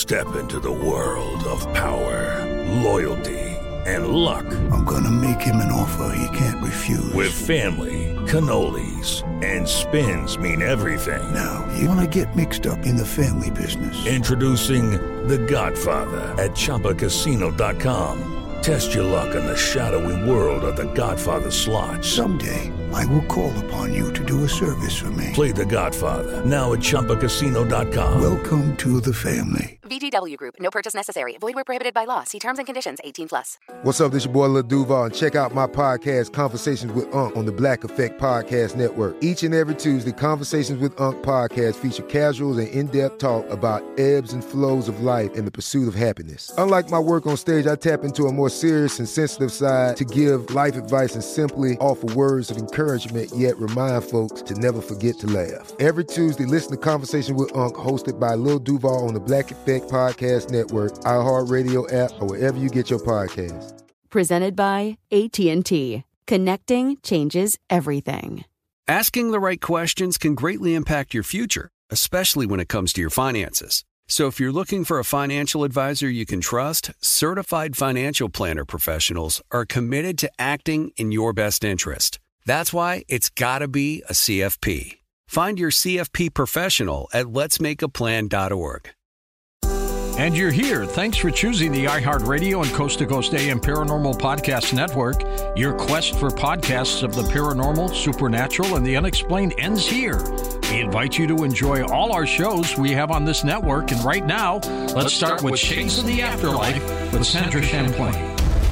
Step into the world of power, loyalty, and luck. I'm gonna make him an offer he can't refuse. With family, cannolis, and spins mean everything. Now, you wanna get mixed up in the family business. Introducing The Godfather at ChumbaCasino.com. Test your luck in the shadowy world of The Godfather slot. Someday, I will call upon you to do a service for me. Play The Godfather now at ChumbaCasino.com. Welcome to the family. VGW Group. No purchase necessary. Void where prohibited by law. See terms and conditions. 18+. What's up? This your boy Lil Duval, and check out my podcast, Conversations with Unc, on the Black Effect Podcast Network. Each and every Tuesday, Conversations with Unc podcast feature casuals and in-depth talk about ebbs and flows of life and the pursuit of happiness. Unlike my work on stage, I tap into a more serious and sensitive side to give life advice and simply offer words of encouragement, yet remind folks to never forget to laugh. Every Tuesday, listen to Conversation with Unc, hosted by Lil Duval on the Black Effect Podcast Network, iHeartRadio app, or wherever you get your podcasts. Presented by AT&T. Connecting changes everything. Asking the right questions can greatly impact your future, especially when it comes to your finances. So if you're looking for a financial advisor you can trust, certified financial planner professionals are committed to acting in your best interest. That's why it's got to be a CFP. Find your CFP professional at letsmakeaplan.org. And you're here. Thanks for choosing the iHeartRadio and Coast to Coast AM Paranormal Podcast Network. Your quest for podcasts of the paranormal, supernatural, and the unexplained ends here. We invite you to enjoy all our shows we have on this network. And right now, let's start with Shades of the Afterlife with Sandra Champlain.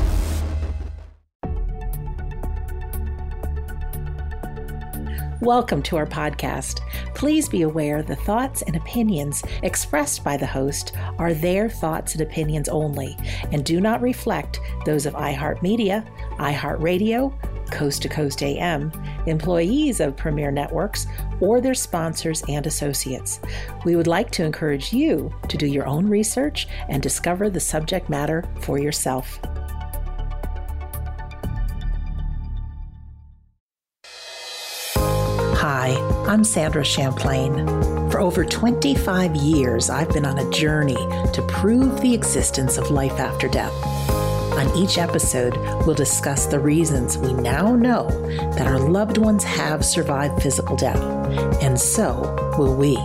Welcome to our podcast. Please be aware the thoughts and opinions expressed by the host are their thoughts and opinions only and do not reflect those of iHeartMedia, iHeartRadio, Coast to Coast AM, employees of Premier Networks, or their sponsors and associates. We would like to encourage you to do your own research and discover the subject matter for yourself. Hi, I'm Sandra Champlain. For over 25 years, I've been on a journey to prove the existence of life after death. On each episode, we'll discuss the reasons we now know that our loved ones have survived physical death, and so will we.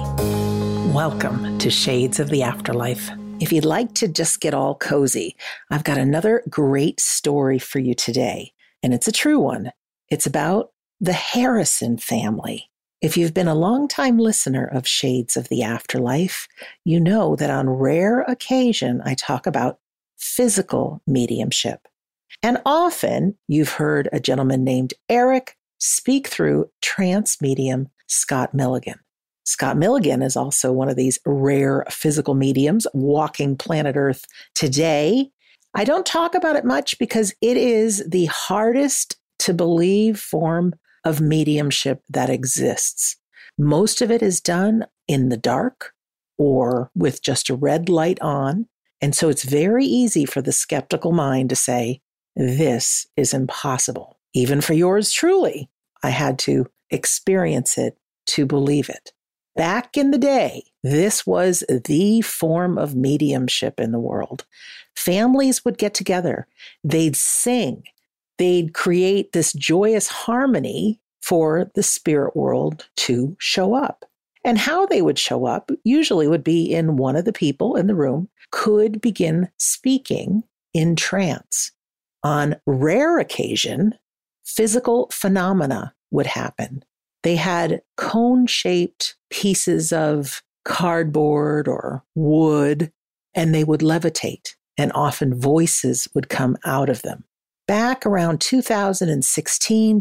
Welcome to Shades of the Afterlife. If you'd like to just get all cozy, I've got another great story for you today, and it's a true one. It's about the Harrison family. If you've been a longtime listener of Shades of the Afterlife, you know that on rare occasion I talk about physical mediumship. And often you've heard a gentleman named Eric speak through trance medium Scott Milligan. Scott Milligan is also one of these rare physical mediums walking planet Earth today. I don't talk about it much because it is the hardest to believe form of mediumship that exists. Most of it is done in the dark or with just a red light on. And so it's very easy for the skeptical mind to say, this is impossible. Even for yours truly, I had to experience it to believe it. Back in the day, this was the form of mediumship in the world. Families would get together, they'd sing, they'd create this joyous harmony for the spirit world to show up. And how they would show up usually would be in one of the people in the room could begin speaking in trance. On rare occasion, physical phenomena would happen. They had cone-shaped pieces of cardboard or wood, and they would levitate, and often voices would come out of them. Back around 2016,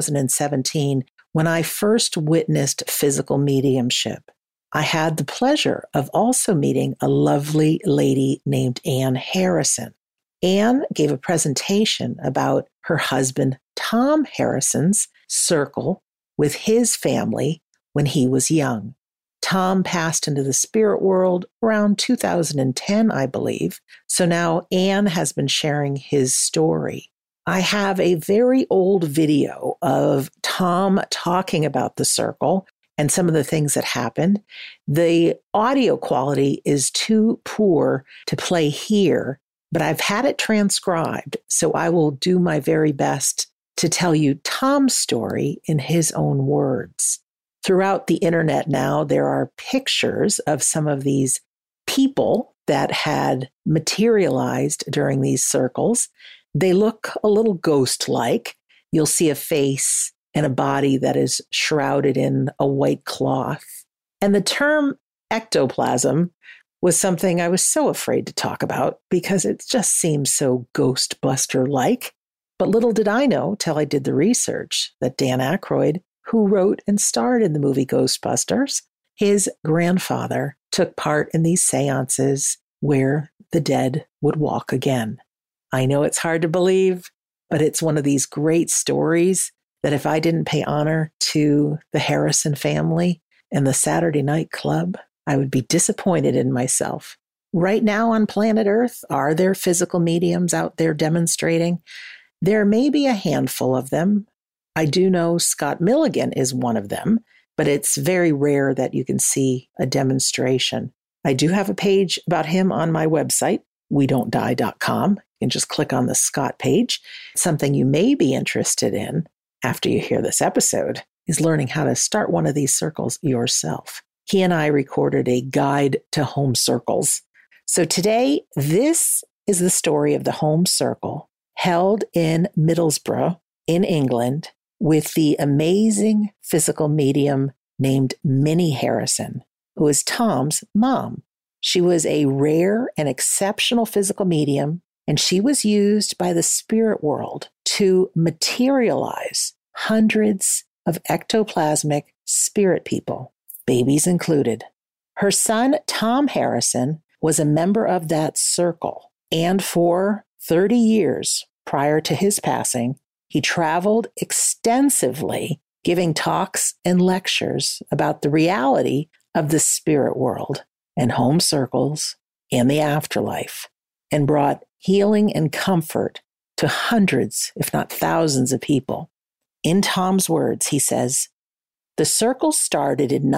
2017, when I first witnessed physical mediumship, I had the pleasure of also meeting a lovely lady named Ann Harrison. Ann gave a presentation about her husband, Tom Harrison's circle with his family when he was young. Tom passed into the spirit world around 2010, I believe. So now Ann has been sharing his story. I have a very old video of Tom talking about the circle and some of the things that happened. The audio quality is too poor to play here, but I've had it transcribed, so I will do my very best to tell you Tom's story in his own words. Throughout the internet now, there are pictures of some of these people that had materialized during these circles. They look a little ghost-like. You'll see a face and a body that is shrouded in a white cloth. And the term ectoplasm was something I was so afraid to talk about because it just seems so Ghostbuster-like. But little did I know, till I did the research, that Dan Aykroyd, who wrote and starred in the movie Ghostbusters, his grandfather took part in these seances where the dead would walk again. I know it's hard to believe, but it's one of these great stories that if I didn't pay honor to the Harrison family and the Saturday Night Club, I would be disappointed in myself. Right now on planet Earth, are there physical mediums out there demonstrating? There may be a handful of them. I do know Scott Milligan is one of them, but it's very rare that you can see a demonstration. I do have a page about him on my website, wedon'tdie.com. You can just click on the Scott page. Something you may be interested in after you hear this episode is learning how to start one of these circles yourself. He and I recorded a guide to home circles. So today, this is the story of the home circle held in Middlesbrough in England with the amazing physical medium named Minnie Harrison, who is Tom's mom. She was a rare and exceptional physical medium, and she was used by the spirit world to materialize hundreds of ectoplasmic spirit people, babies included. Her son, Tom Harrison, was a member of that circle, and for 30 years prior to his passing, he traveled extensively, giving talks and lectures about the reality of the spirit world and home circles and the afterlife, and brought healing and comfort to hundreds, if not thousands of people. In Tom's words, he says, "The circle started in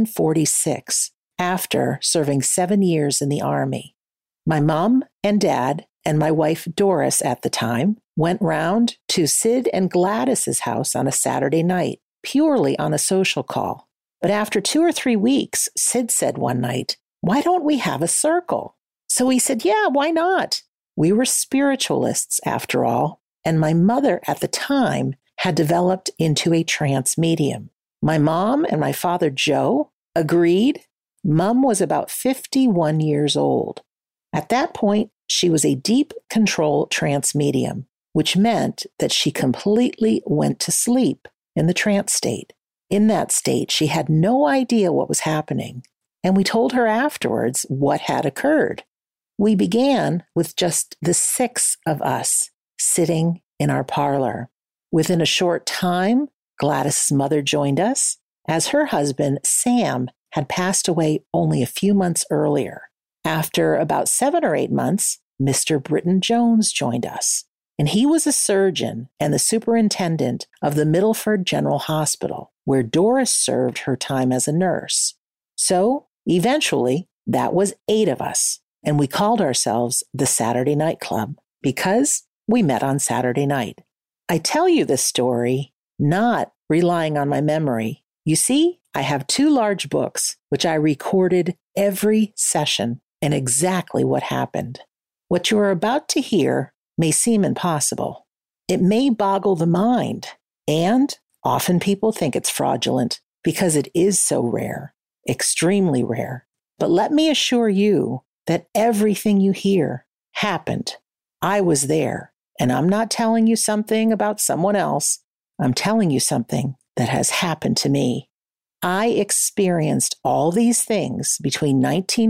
1946 after serving 7 years in the Army. My mom and dad and my wife Doris at the time went round to Sid and Gladys's house on a Saturday night, purely on a social call. But after 2 or 3 weeks, Sid said one night, 'Why don't we have a circle?' So we said, 'Yeah, why not?' We were spiritualists after all, and my mother at the time had developed into a trance medium. My mom and my father Joe agreed. Mom was about 51 years old. At that point, she was a deep control trance medium, which meant that she completely went to sleep in the trance state. In that state, she had no idea what was happening, and we told her afterwards what had occurred. We began with just the 6 of us sitting in our parlor. Within a short time, Gladys's mother joined us, as her husband, Sam, had passed away only a few months earlier. After about 7 or 8 months, Mr. Britton Jones joined us, and he was a surgeon and the superintendent of the Middleford General Hospital, where Doris served her time as a nurse. So, eventually, that was 8 of us, and we called ourselves the Saturday Night Club because we met on Saturday night. I tell you this story not relying on my memory. You see, I have 2 large books, which I recorded every session and exactly what happened. What you are about to hear may seem impossible. It may boggle the mind, and often people think it's fraudulent because it is so rare, extremely rare. But let me assure you that everything you hear happened. I was there, and I'm not telling you something about someone else. I'm telling you something that has happened to me. I experienced all these things between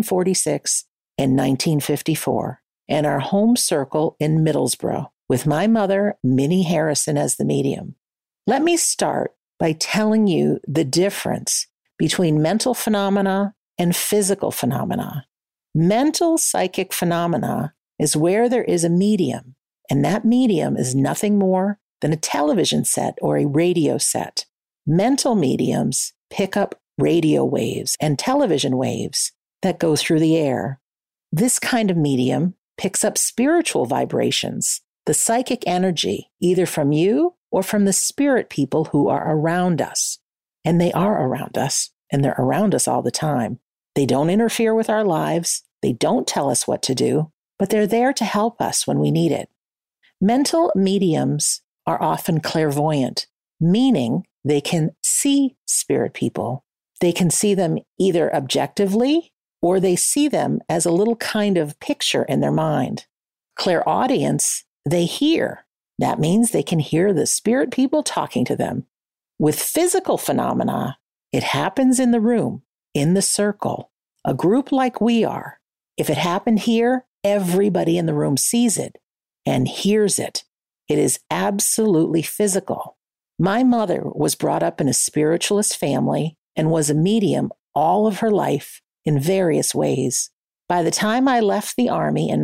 1946 and 1954 in our home circle in Middlesbrough with my mother, Minnie Harrison, as the medium. Let me start by telling you the difference between mental phenomena and physical phenomena. Mental psychic phenomena is where there is a medium, and that medium is nothing more than a television set or a radio set. Mental mediums pick up radio waves and television waves that go through the air. This kind of medium picks up spiritual vibrations, the psychic energy, either from you or from the spirit people who are around us. And they are around us, and they're around us all the time. They don't interfere with our lives. They don't tell us what to do, but they're there to help us when we need it. Mental mediums are often clairvoyant, meaning they can see spirit people. They can see them either objectively or they see them as a little kind of picture in their mind. Clairaudience, they hear. That means they can hear the spirit people talking to them. With physical phenomena, it happens in the room, in the circle, a group like we are. If it happened here, everybody in the room sees it and hears it. It is absolutely physical. My mother was brought up in a spiritualist family and was a medium all of her life in various ways. By the time I left the Army in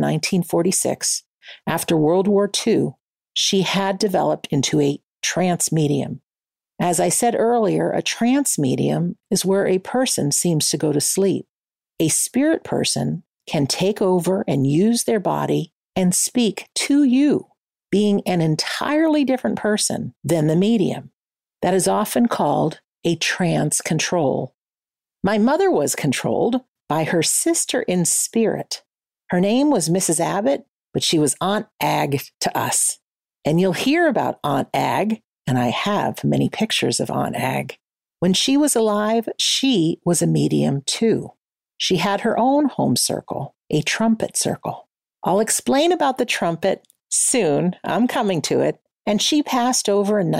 1946, after World War II, she had developed into a trance medium. As I said earlier, a trance medium is where a person seems to go to sleep. A spirit person can take over and use their body and speak to you, being an entirely different person than the medium. That is often called a trance control. My mother was controlled by her sister in spirit. Her name was Mrs. Abbott, but she was Aunt Ag to us. And you'll hear about Aunt Ag, and I have many pictures of Aunt Ag. When she was alive, she was a medium too. She had her own home circle, a trumpet circle. I'll explain about the trumpet soon. I'm coming to it. And she passed over in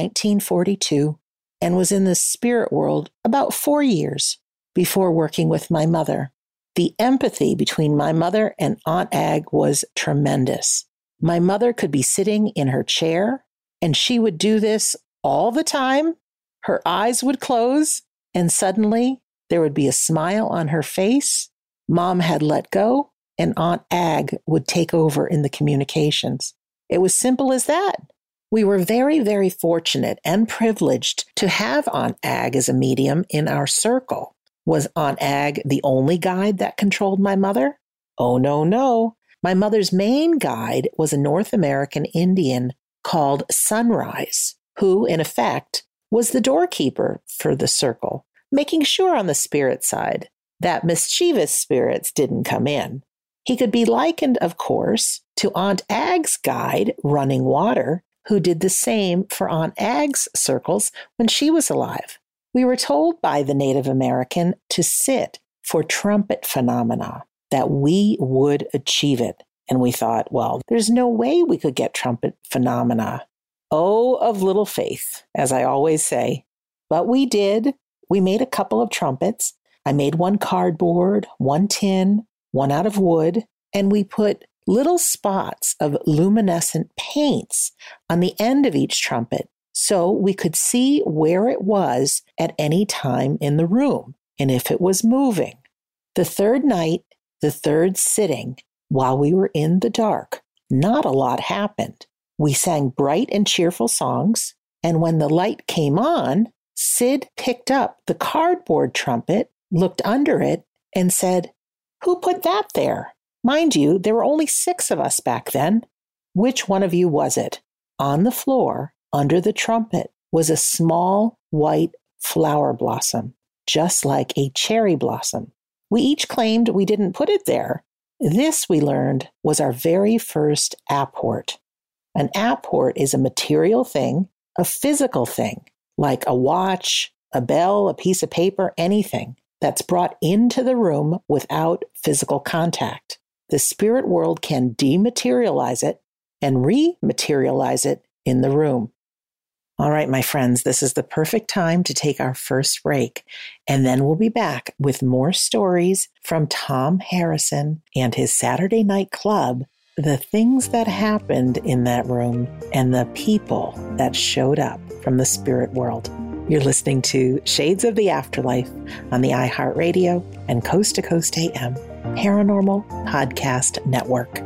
1942 and was in the spirit world about 4 years before working with my mother. The empathy between my mother and Aunt Ag was tremendous. My mother could be sitting in her chair, and she would do this all the time. Her eyes would close, and suddenly there would be a smile on her face. Mom had let go, and Aunt Ag would take over in the communications. It was simple as that. We were very, very fortunate and privileged to have Aunt Ag as a medium in our circle. Was Aunt Ag the only guide that controlled my mother? Oh, no. My mother's main guide was a North American Indian called Sunrise, who, in effect, was the doorkeeper for the circle, making sure on the spirit side that mischievous spirits didn't come in. He could be likened, of course, to Aunt Ag's guide, Running Water, who did the same for Aunt Ag's circles when she was alive. We were told by the Native American to sit for trumpet phenomena, that we would achieve it. And we thought, well, there's no way we could get trumpet phenomena. Oh, of little faith, as I always say. But we did. We made a couple of trumpets. I made one cardboard, one tin, one out of wood, and we put little spots of luminescent paints on the end of each trumpet so we could see where it was at any time in the room and if it was moving. The third night, the third sitting, while we were in the dark, not a lot happened. We sang bright and cheerful songs, and when the light came on, Sid picked up the cardboard trumpet, looked under it, and said, "Who put that there?" Mind you, there were only 6 of us back then. Which one of you was it? On the floor, under the trumpet, was a small white flower blossom, just like a cherry blossom. We each claimed we didn't put it there. This, we learned, was our very first apport. An apport is a material thing, a physical thing, like a watch, a bell, a piece of paper, anything that's brought into the room without physical contact. The spirit world can dematerialize it and rematerialize it in the room. All right, my friends, this is the perfect time to take our first break, and then we'll be back with more stories from Tom Harrison and his Saturday Night Club, the things that happened in that room, and the people that showed up from the spirit world. You're listening to Shades of the Afterlife on the iHeartRadio and Coast to Coast AM Paranormal Podcast Network.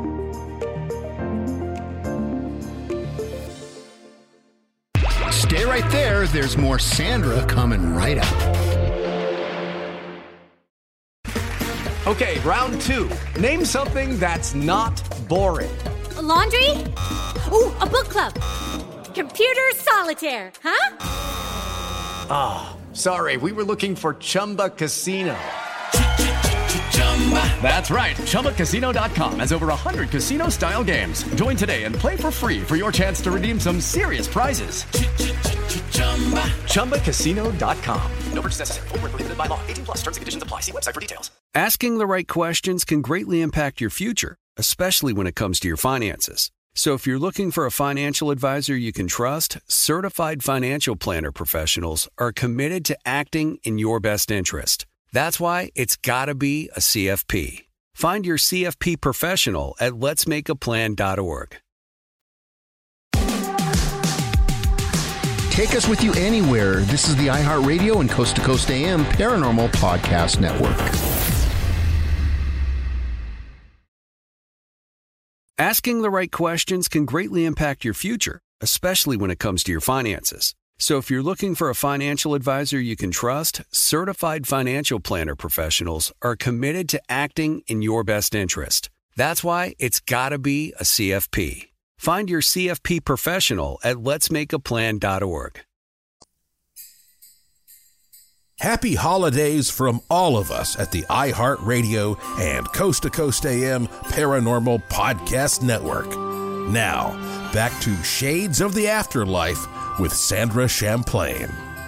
Stare right there. There's more Sandra coming right up. Okay, round two. Name something that's not boring. A laundry? Ooh, a book club. Computer solitaire, huh? Ah, oh, sorry, we were looking for Chumba Casino. That's right, ChumbaCasino.com has over 100 casino-style games. Join today and play for free for your chance to redeem some serious prizes. ChumbaCasino.com. No purchase necessary. Void where prohibited by law. 18+ terms and conditions apply. See website for details. Asking the right questions can greatly impact your future, especially when it comes to your finances. So if you're looking for a financial advisor you can trust, certified financial planner professionals are committed to acting in your best interest. That's why it's got to be a CFP. Find your CFP professional at letsmakeaplan.org. Take us with you anywhere. This is the iHeartRadio and Coast to Coast AM Paranormal Podcast Network. Asking the right questions can greatly impact your future, especially when it comes to your finances. So if you're looking for a financial advisor you can trust, certified financial planner professionals are committed to acting in your best interest. That's why it's got to be a CFP. Find your CFP professional at letsmakeaplan.org. Happy holidays from all of us at the iHeartRadio and Coast to Coast AM Paranormal Podcast Network. Now, back to Shades of the Afterlife with Sandra Champlain.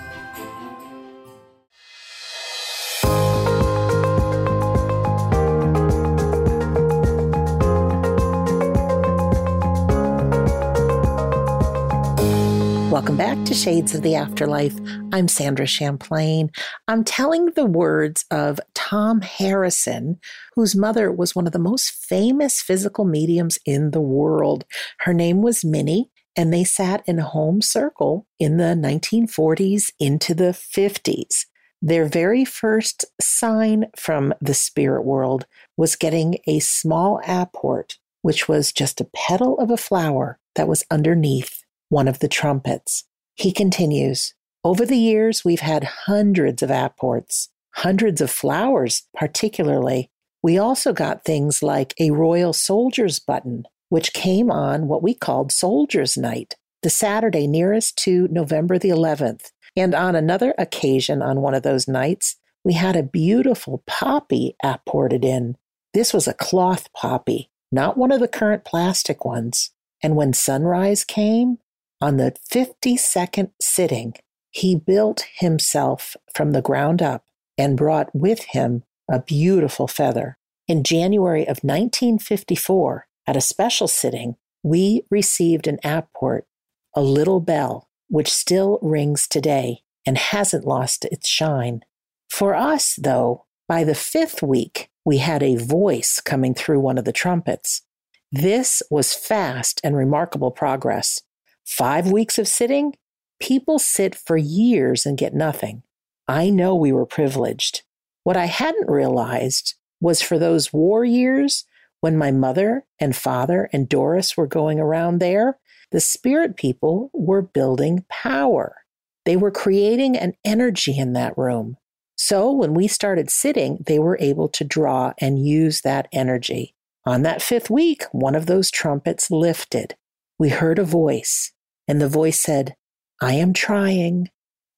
Welcome back to Shades of the Afterlife. I'm Sandra Champlain. I'm telling the words of Tom Harrison, whose mother was one of the most famous physical mediums in the world. Her name was Minnie, and they sat in a home circle in the 1940s into the 50s. Their very first sign from the spirit world was getting a small apport, which was just a petal of a flower that was underneath one of the trumpets. He continues, over the years, we've had hundreds of apports, hundreds of flowers particularly. We also got things like a Royal Soldier's button, which came on what we called Soldier's Night, the Saturday nearest to November the 11th. And on another occasion on one of those nights, we had a beautiful poppy apported in. This was a cloth poppy, not one of the current plastic ones. And when sunrise came, on the 52nd sitting, he built himself from the ground up and brought with him a beautiful feather. In January of 1954, at a special sitting, we received an apport, a little bell, which still rings today and hasn't lost its shine. For us, though, by the 5th week, we had a voice coming through one of the trumpets. This was fast and remarkable progress. 5 weeks of sitting? People sit for years and get nothing. I know we were privileged. What I hadn't realized was for those war years, when my mother and father and Doris were going around there, the spirit people were building power. They were creating an energy in that room. So when we started sitting, they were able to draw and use that energy. On that 5th week, one of those trumpets lifted. We heard a voice, and the voice said, I am trying.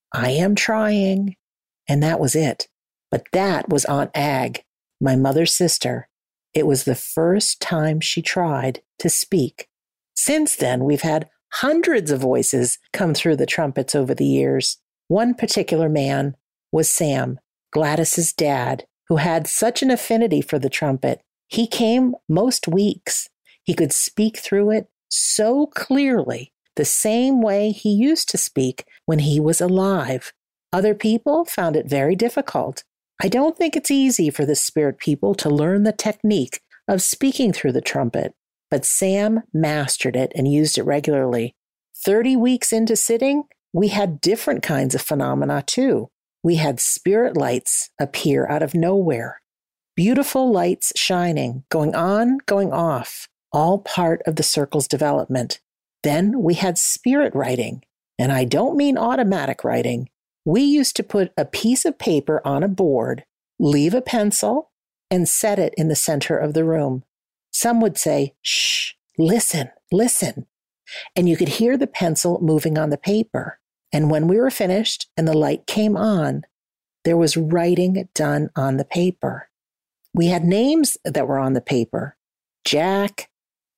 And that was it. But that was Aunt Ag, my mother's sister. It was the first time she tried to speak. Since then, we've had hundreds of voices come through the trumpets over the years. One particular man was Sam, Gladys's dad, who had such an affinity for the trumpet. He came most weeks. He could speak through it so clearly, the same way he used to speak when he was alive. Other people found it very difficult. I don't think it's easy for the spirit people to learn the technique of speaking through the trumpet, but Sam mastered it and used it regularly. 30 weeks into sitting, we had different kinds of phenomena too. We had spirit lights appear out of nowhere. Beautiful lights shining, going on, going off, all part of the circle's development. Then we had spirit writing. And I don't mean automatic writing. We used to put a piece of paper on a board, leave a pencil, and set it in the center of the room. Some would say, shh, listen, listen. And you could hear the pencil moving on the paper. And when we were finished and the light came on, there was writing done on the paper. We had names that were on the paper: Jack,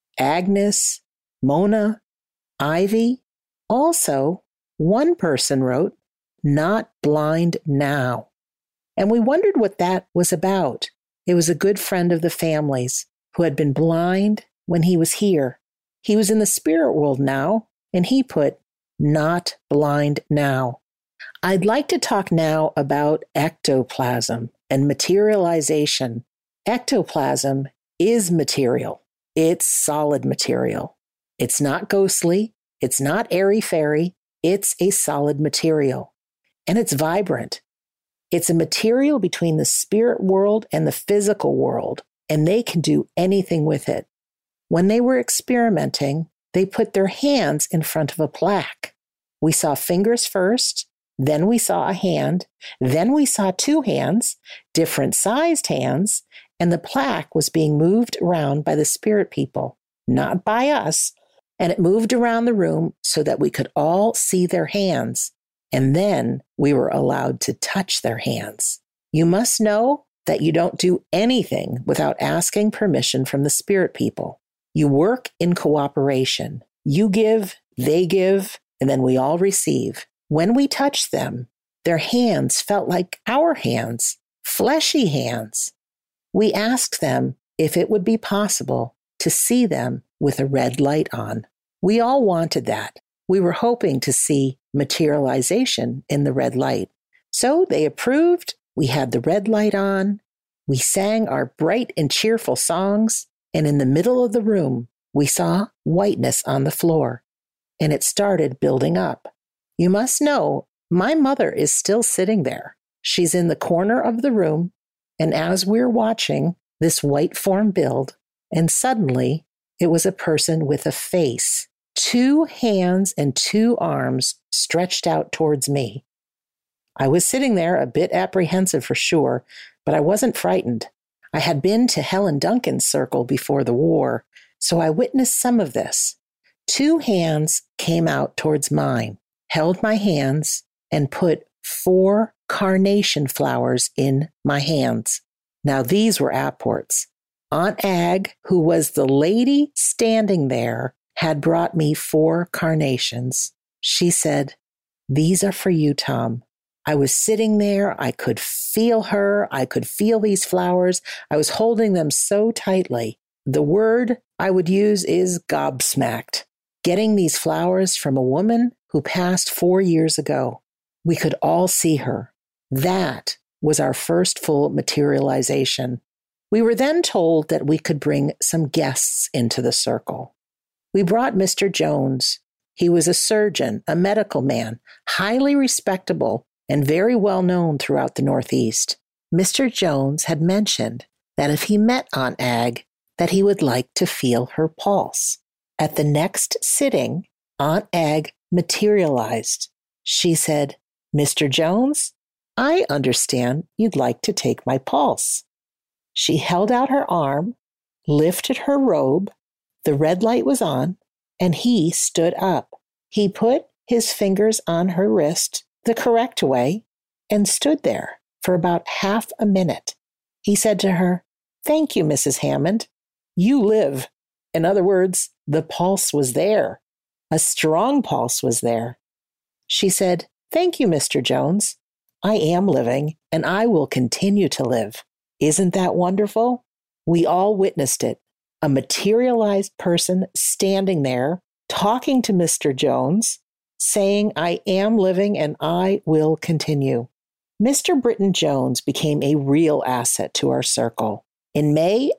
Agnes, Mona, Ivy. Also, one person wrote, "Not blind now." And we wondered what that was about. It was a good friend of the family's who had been blind when he was here. He was in the spirit world now, and he put, "Not blind now." I'd like to talk now about ectoplasm and materialization. Ectoplasm is material. It's solid material. It's not ghostly. It's not airy-fairy. It's a solid material. And it's vibrant. It's a material between the spirit world and the physical world, and they can do anything with it. When they were experimenting, they put their hands in front of a plaque. We saw fingers first, then we saw a hand, then we saw two hands, different sized hands, and the plaque was being moved around by the spirit people, not by us. And it moved around the room so that we could all see their hands. And then we were allowed to touch their hands. You must know that you don't do anything without asking permission from the spirit people. You work in cooperation. You give, they give, and then we all receive. When we touched them, their hands felt like our hands, fleshy hands. We asked them if it would be possible to see them with a red light on. We all wanted that. We were hoping to see materialization in the red light. So they approved. We had the red light on. We sang our bright and cheerful songs. And in the middle of the room, we saw whiteness on the floor. And it started building up. You must know, my mother is still sitting there. She's in the corner of the room. And as we're watching this white form build, and suddenly it was a person with a face, 2 hands and 2 arms stretched out towards me. I was sitting there a bit apprehensive for sure, but I wasn't frightened. I had been to Helen Duncan's circle before the war, so I witnessed some of this. 2 hands came out towards mine, held my hands, and put 4 carnation flowers in my hands. Now these were apports. Aunt Ag, who was the lady standing there, had brought me 4 carnations. She said, "These are for you, Tom." I was sitting there. I could feel her. I could feel these flowers. I was holding them so tightly. The word I would use is gobsmacked. Getting these flowers from a woman who passed 4 years ago. We could all see her. That was our first full materialization. We were then told that we could bring some guests into the circle. We brought Mr. Jones. He was a surgeon, a medical man, highly respectable and very well known throughout the Northeast. Mr. Jones had mentioned that if he met Aunt Ag, that he would like to feel her pulse. At the next sitting, Aunt Ag materialized. She said, "Mr. Jones, I understand you'd like to take my pulse." She held out her arm, lifted her robe, the red light was on, and he stood up. He put his fingers on her wrist the correct way and stood there for about half a minute. He said to her, "Thank you, Mrs. Hammond. You live." In other words, the pulse was there. A strong pulse was there. She said, "Thank you, Mr. Jones. I am living, and I will continue to live." Isn't that wonderful? We all witnessed it. A materialized person standing there, talking to Mr. Jones, saying, "I am living and I will continue." Mr. Britton Jones became a real asset to our circle. In May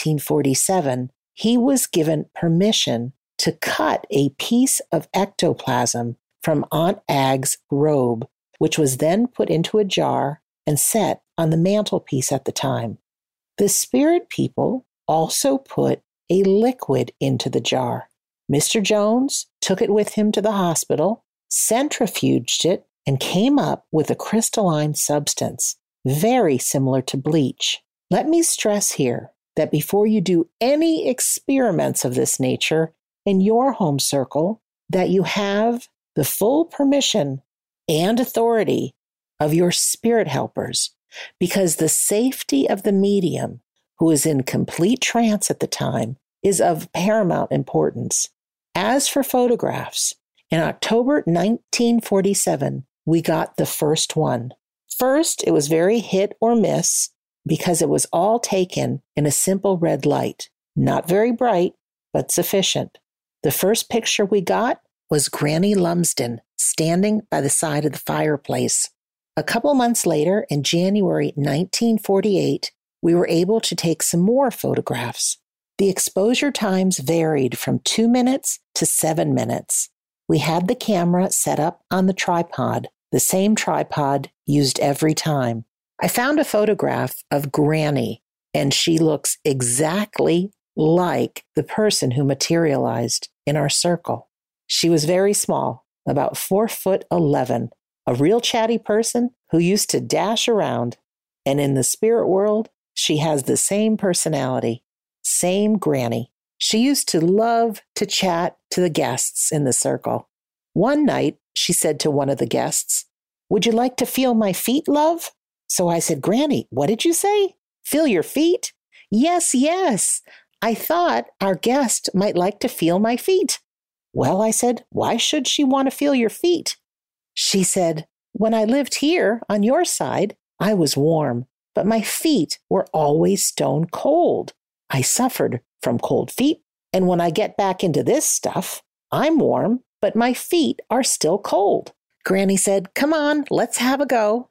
1947, he was given permission to cut a piece of ectoplasm from Aunt Ag's robe, which was then put into a jar and set on the mantelpiece at the time. The spirit people also put a liquid into the jar. Mr. Jones took it with him to the hospital, centrifuged it, and came up with a crystalline substance, very similar to bleach. Let me stress here that before you do any experiments of this nature in your home circle, that you have the full permission and authority of your spirit helpers, because the safety of the medium, who is in complete trance at the time, is of paramount importance. As for photographs, in October 1947, we got the first one. First, it was very hit or miss because it was all taken in a simple red light. Not very bright, but sufficient. The first picture we got was Granny Lumsden standing by the side of the fireplace. A couple months later, in January 1948, we were able to take some more photographs. The exposure times varied from 2 minutes to 7 minutes. We had the camera set up on the tripod, the same tripod used every time. I found a photograph of Granny, and she looks exactly like the person who materialized in our circle. She was very small, about 4'11", a real chatty person who used to dash around. And in the spirit world, she has the same personality, same Granny. She used to love to chat to the guests in the circle. One night, she said to one of the guests, "Would you like to feel my feet, love?" So I said, "Granny, what did you say? Feel your feet?" Yes. I thought our guest might like to feel my feet." "Well," I said, "why should she want to feel your feet?" She said, "When I lived here on your side, I was warm, but my feet were always stone cold. I suffered from cold feet, and when I get back into this stuff, I'm warm, but my feet are still cold." Granny said, "Come on, let's have a go."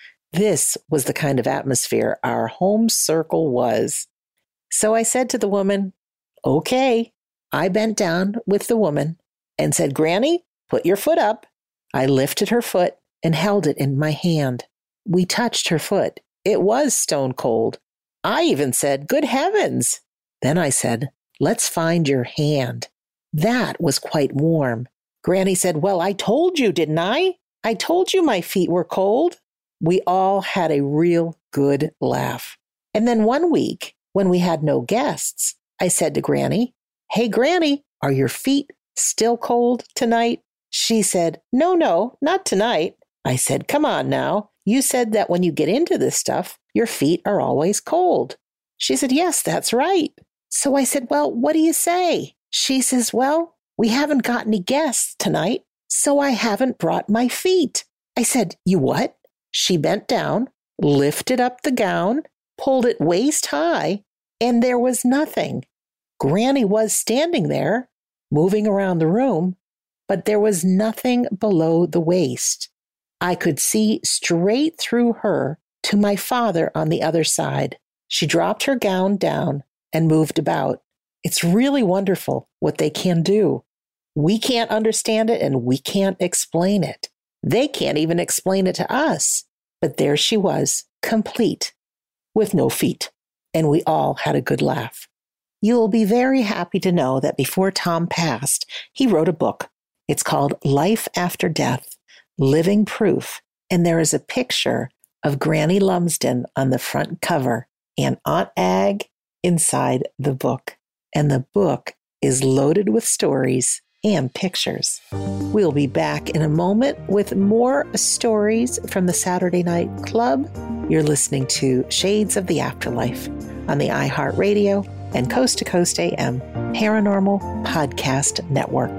This was the kind of atmosphere our home circle was. So I said to the woman, "Okay." I bent down with the woman and said, "Granny, put your foot up." I lifted her foot and held it in my hand. We touched her foot. It was stone cold. I even said, "Good heavens." Then I said, "Let's find your hand." That was quite warm. Granny said, "Well, I told you, didn't I? I told you my feet were cold." We all had a real good laugh. And then one week, when we had no guests, I said to Granny, "Hey, Granny, are your feet still cold tonight?" She said, No, not tonight." I said, "Come on now. You said that when you get into this stuff, your feet are always cold." She said, "Yes, that's right." So I said, "Well, what do you say?" She says, "Well, we haven't got any guests tonight, so I haven't brought my feet." I said, "You what?" She bent down, lifted up the gown, pulled it waist high, and there was nothing. Granny was standing there, moving around the room, but there was nothing below the waist. I could see straight through her to my father on the other side. She dropped her gown down and moved about. It's really wonderful what they can do. We can't understand it and we can't explain it. They can't even explain it to us. But there she was, complete, with no feet. And we all had a good laugh. You will be very happy to know that before Tom passed, he wrote a book. It's called Life After Death, Living Proof. And there is a picture of Granny Lumsden on the front cover and Aunt Ag inside the book. And the book is loaded with stories and pictures. We'll be back in a moment with more stories from the Saturday Night Club. You're listening to Shades of the Afterlife on the iHeartRadio and Coast to Coast AM Paranormal Podcast Network.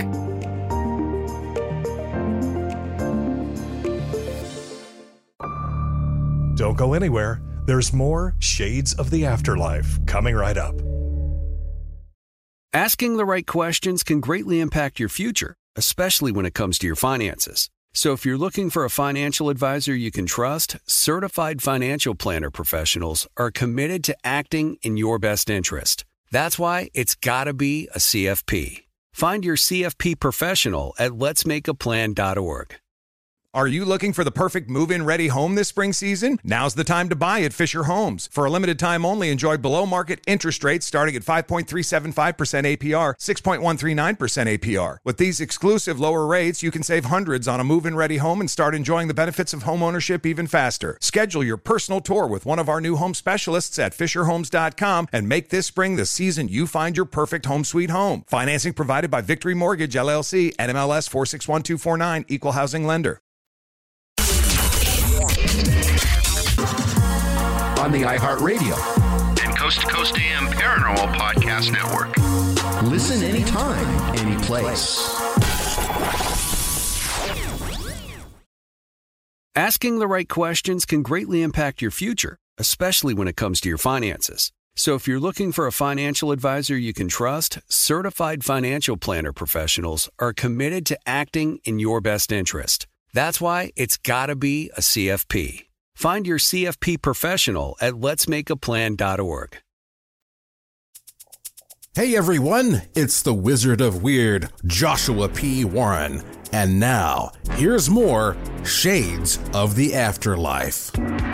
Don't go anywhere. There's more Shades of the Afterlife coming right up. Asking the right questions can greatly impact your future, especially when it comes to your finances. So if you're looking for a financial advisor you can trust, certified financial planner professionals are committed to acting in your best interest. That's why it's got to be a CFP. Find your CFP professional at letsmakeaplan.org. Are you looking for the perfect move-in ready home this spring season? Now's the time to buy at Fisher Homes. For a limited time only, enjoy below-market interest rates starting at 5.375% APR, 6.139% APR. With these exclusive lower rates, you can save hundreds on a move-in ready home and start enjoying the benefits of home ownership even faster. Schedule your personal tour with one of our new home specialists at FisherHomes.com and make this spring the season you find your perfect home sweet home. Financing provided by Victory Mortgage, LLC, NMLS 461249, Equal Housing Lender. On the iHeartRadio and Coast to Coast AM Paranormal Podcast Network. Listen anytime, any place. Asking the right questions can greatly impact your future, especially when it comes to your finances. So if you're looking for a financial advisor you can trust, certified financial planner professionals are committed to acting in your best interest. That's why it's got to be a CFP. Find your CFP professional at letsmakeaplan.org. Hey everyone, it's the Wizard of Weird, Joshua P. Warren. And now, here's more Shades of the Afterlife.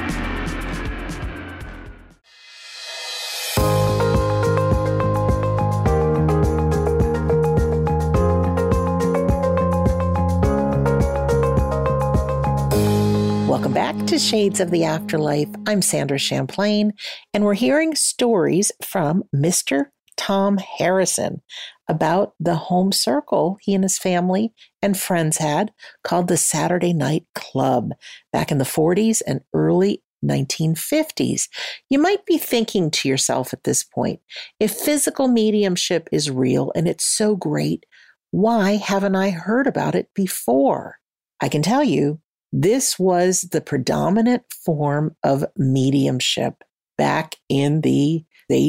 Welcome back to Shades of the Afterlife. I'm Sandra Champlain, and we're hearing stories from Mr. Tom Harrison about the home circle he and his family and friends had called the Saturday Night Club back in the 40s and early 1950s. You might be thinking to yourself at this point, if physical mediumship is real and it's so great, why haven't I heard about it before? I can tell you, this was the predominant form of mediumship back in the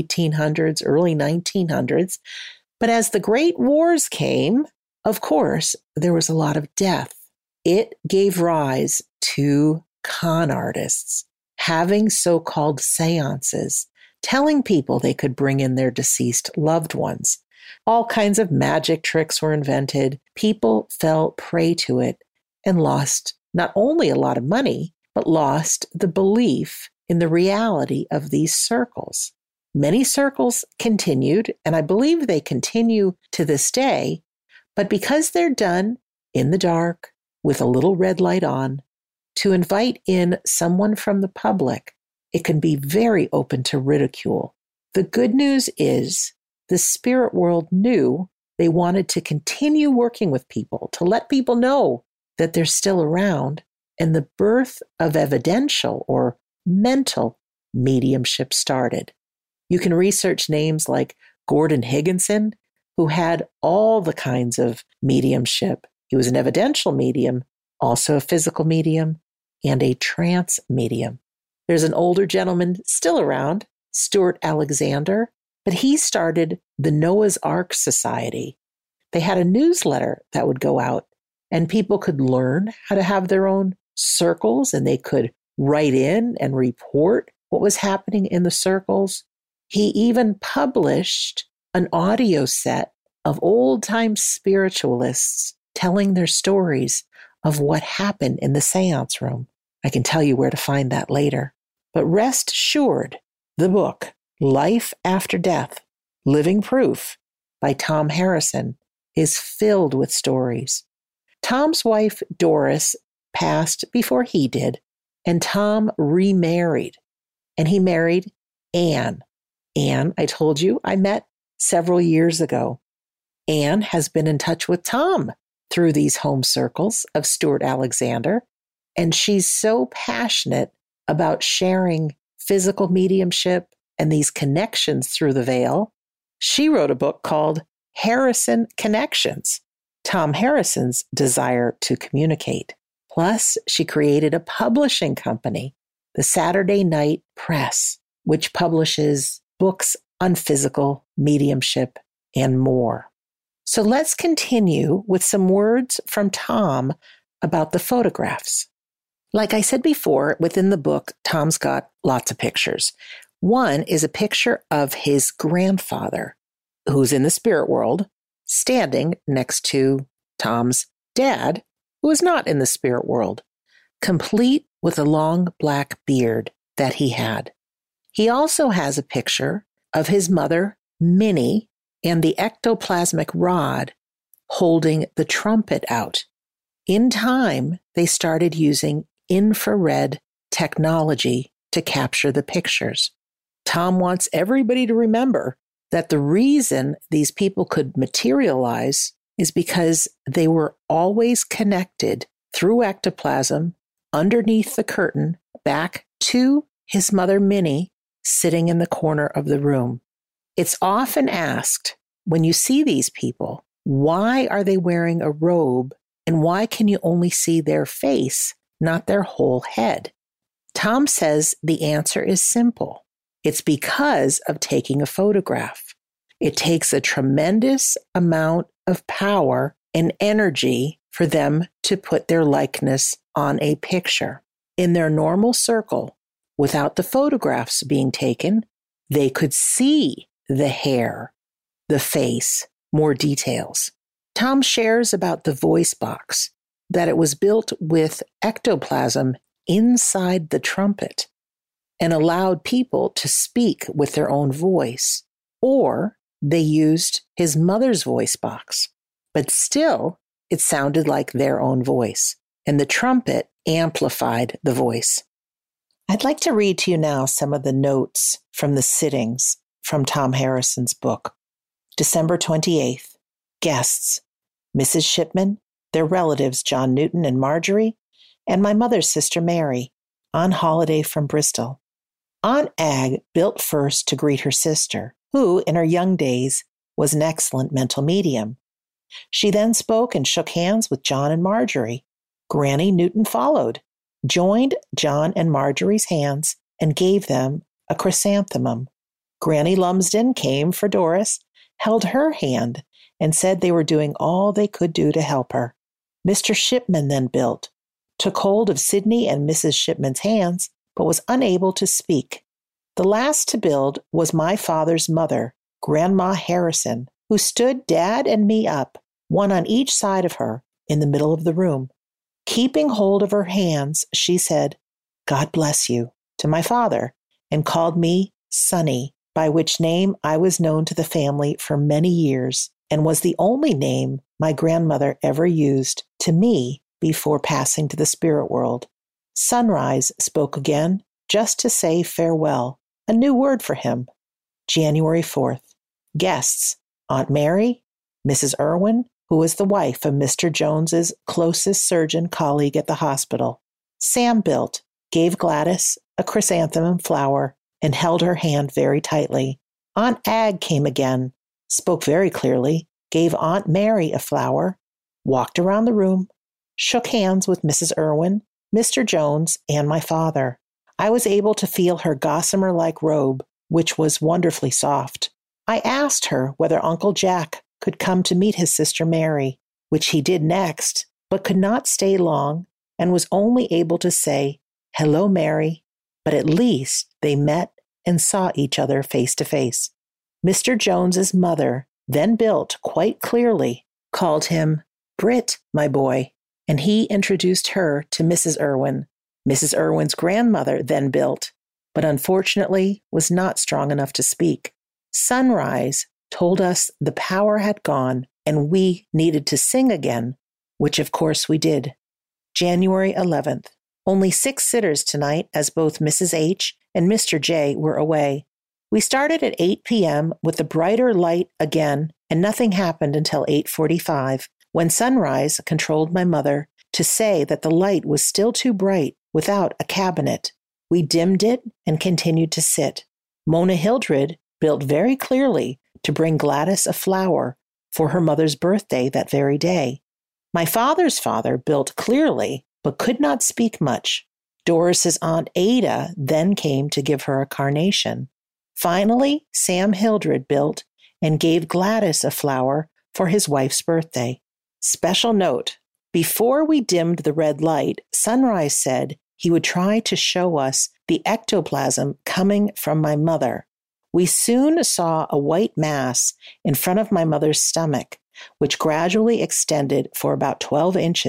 1800s, early 1900s. But as the Great Wars came, of course, there was a lot of death. It gave rise to con artists having so-called seances, telling people they could bring in their deceased loved ones. All kinds of magic tricks were invented. People fell prey to it and lost not only a lot of money, but lost the belief in the reality of these circles. Many circles continued, and I believe they continue to this day, but because they're done in the dark with a little red light on, to invite in someone from the public, it can be very open to ridicule. The good news is the spirit world knew they wanted to continue working with people, to let people know that they're still around, and the birth of evidential or mental mediumship started. You can research names like Gordon Higginson, who had all the kinds of mediumship. He was an evidential medium, also a physical medium, and a trance medium. There's an older gentleman still around, Stuart Alexander, but he started the Noah's Ark Society. They had a newsletter that would go out, and people could learn how to have their own circles, and they could write in and report what was happening in the circles. He even published an audio set of old-time spiritualists telling their stories of what happened in the seance room. I can tell you where to find that later. But rest assured, the book, Life After Death, Living Proof by Tom Harrison, is filled with stories. Tom's wife, Doris, passed before he did, and Tom remarried. And he married Anne. Anne, I told you, I met several years ago. Anne has been in touch with Tom through these home circles of Stuart Alexander, and she's so passionate about sharing physical mediumship and these connections through the veil. She wrote a book called Harrison Connections, Tom Harrison's desire to communicate. Plus, she created a publishing company, the Saturday Night Press, which publishes books on physical mediumship and more. So let's continue with some words from Tom about the photographs. Like I said before, within the book, Tom's got lots of pictures. One is a picture of his grandfather, who's in the spirit world, standing next to Tom's dad, who is not in the spirit world. complete with a long black beard that he had. He also has a picture of his mother, Minnie, and the ectoplasmic rod holding the trumpet out. In time, they started using infrared technology to capture the pictures. Tom wants everybody to remember that the reason these people could materialize is because they were always connected through ectoplasm underneath the curtain back to his mother, Minnie, sitting in the corner of the room. It's often asked, when you see these people, why are they wearing a robe and why can you only see their face, not their whole head? Tom says the answer is simple. It's because of taking a photograph. It takes a tremendous amount of power and energy for them to put their likeness on a picture. In their normal circle, without the photographs being taken, they could see the hair, the face, more details. Tom shares about the voice box, that it was built with ectoplasm inside the trumpet and allowed people to speak with their own voice, or they used his mother's voice box, but still it sounded like their own voice, and the trumpet amplified the voice. I'd like to read to you now some of the notes from the sittings from Tom Harrison's book. December 28th, guests, Mrs. Shipman, their relatives John Newton and Marjorie, and my mother's sister Mary, on holiday from Bristol. Aunt Ag built first to greet her sister, who, in her young days, was an excellent mental medium. She then spoke and shook hands with John and Marjorie. Granny Newton followed, joined John and Marjorie's hands, and gave them a chrysanthemum. Granny Lumsden came for Doris, held her hand, and said they were doing all they could do to help her. Mr. Shipman then built, took hold of Sidney and Mrs. Shipman's hands, but was unable to speak. The last to build was my father's mother, Grandma Harrison, who stood Dad and me up, one on each side of her, in the middle of the room. Keeping hold of her hands, she said, "God bless you," to my father, and called me Sonny, by which name I was known to the family for many years, and was the only name my grandmother ever used to me before passing to the spirit world. Sunrise spoke again, just to say farewell, a new word for him. January 4th. Guests, Aunt Mary, Mrs. Irwin, who was the wife of Mr. Jones's closest surgeon colleague at the hospital. Sam built, gave Gladys a chrysanthemum flower, and held her hand very tightly. Aunt Ag came again, spoke very clearly, gave Aunt Mary a flower, walked around the room, shook hands with Mrs. Irwin, Mr. Jones, and my father. I was able to feel her gossamer-like robe, which was wonderfully soft. I asked her whether Uncle Jack could come to meet his sister Mary, which he did next, but could not stay long and was only able to say, "Hello, Mary," but at least they met and saw each other face to face. Mr. Jones's mother then built quite clearly, called him Britt, my boy, and he introduced her to Mrs. Irwin. Mrs. Irwin's grandmother then built, but unfortunately was not strong enough to speak. Sunrise told us the power had gone and we needed to sing again, which of course we did. January 11th. Only 6 sitters tonight, as both Mrs. H. and Mr. J. were away. We started at 8 p.m. with the brighter light again, and nothing happened until 8:45, when Sunrise controlled my mother to say that the light was still too bright without a cabinet. We dimmed it and continued to sit. Mona Hildred built very clearly to bring Gladys a flower for her mother's birthday that very day. My father's father built clearly, but could not speak much. Doris's Aunt Ada then came to give her a carnation. Finally, Sam Hildred built and gave Gladys a flower for his wife's birthday. Special note, before we dimmed the red light, Sunrise said he would try to show us the ectoplasm coming from my mother. We soon saw a white mass in front of my mother's stomach, which gradually extended for about 12 inches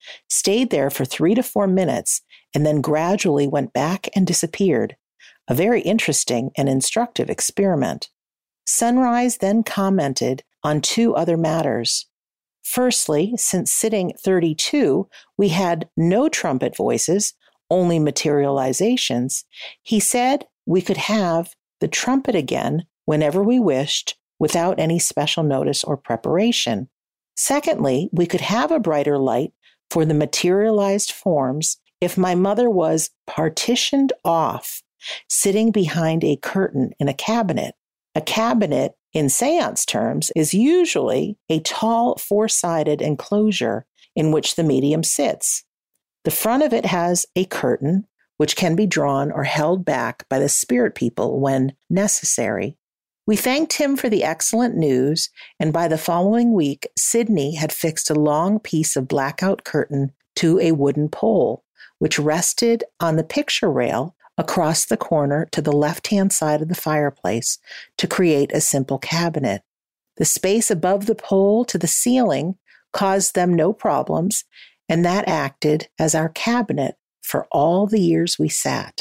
stayed there for 3 to 4 minutes, and then gradually went back and disappeared. A very interesting and instructive experiment. Sunrise then commented on 2 other matters. Firstly, since sitting 32, we had no trumpet voices, only materializations. He said we could have the trumpet again whenever we wished without any special notice or preparation. Secondly, we could have a brighter light for the materialized forms if my mother was partitioned off, sitting behind a curtain in a cabinet. A cabinet, in seance terms, is usually a tall 4-sided enclosure in which the medium sits. The front of it has a curtain, which can be drawn or held back by the spirit people when necessary. We thanked him for the excellent news, and by the following week, Sydney had fixed a long piece of blackout curtain to a wooden pole, which rested on the picture rail across the corner to the left-hand side of the fireplace to create a simple cabinet. The space above the pole to the ceiling caused them no problems, and that acted as our cabinet for all the years we sat.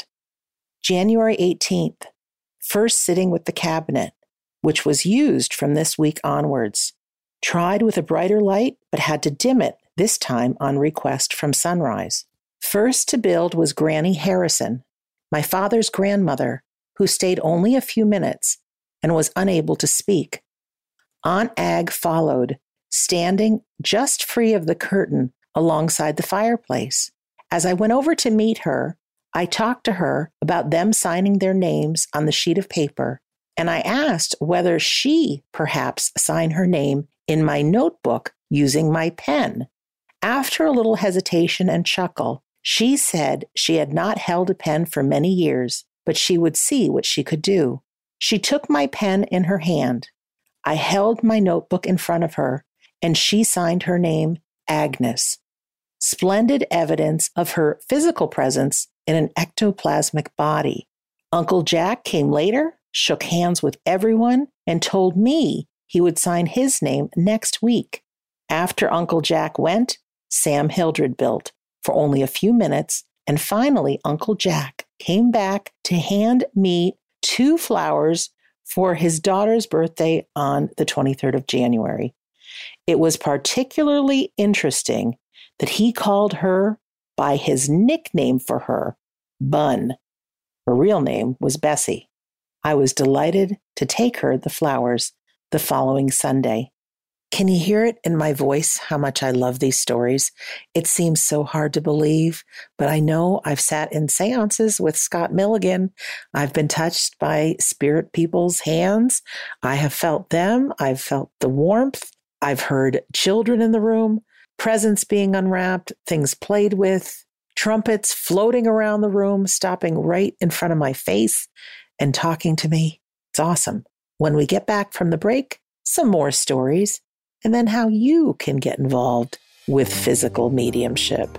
January 18th, first sitting with the cabinet, which was used from this week onwards. Tried with a brighter light, but had to dim it, this time on request from Sunrise. First to build was Granny Harrison, my father's grandmother, who stayed only a few minutes and was unable to speak. Aunt Ag followed, standing just free of the curtain alongside the fireplace. As I went over to meet her, I talked to her about them signing their names on the sheet of paper, and I asked whether she perhaps sign her name in my notebook using my pen. After a little hesitation and chuckle, she said she had not held a pen for many years, but she would see what she could do. She took my pen in her hand. I held my notebook in front of her, and she signed her name, Agnes. Splendid evidence of her physical presence in an ectoplasmic body. Uncle Jack came later, shook hands with everyone, and told me he would sign his name next week. After Uncle Jack went, Sam Hildred built for only a few minutes, and finally Uncle Jack came back to hand me 2 flowers for his daughter's birthday on the 23rd of January. It was particularly interesting that he called her by his nickname for her, Bun. Her real name was Bessie. I was delighted to take her the flowers the following Sunday. Can you hear it in my voice how much I love these stories? It seems so hard to believe, but I know I've sat in seances with Scott Milligan. I've been touched by spirit people's hands. I have felt them. I've felt the warmth. I've heard children in the room, presents being unwrapped, things played with, trumpets floating around the room, stopping right in front of my face and talking to me. It's awesome. When we get back from the break, some more stories, and then how you can get involved with physical mediumship.